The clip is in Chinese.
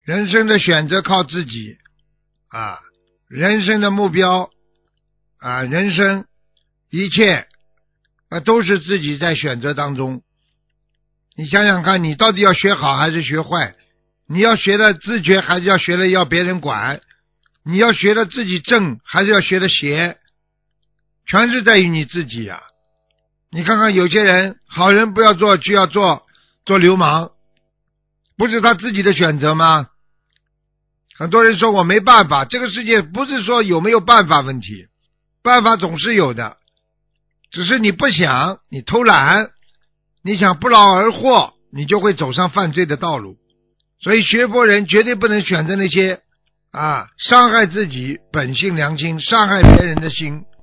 人生的选择靠自己啊，人生的目标啊，人生一切都是自己在选择当中。你想想看，你到底要学好还是学坏？你要学的自觉还是要学的要别人管？你要学的自己正还是要学的邪？全是在于你自己啊。你看看有些人，好人不要做，就要做流氓，不是他自己的选择吗？很多人说我没办法，这个世界不是说有没有办法问题，办法总是有的，只是你不想，你偷懒，你想不劳而获，你就会走上犯罪的道路。所以学佛人绝对不能选择那些伤害自己本性良心，伤害别人的心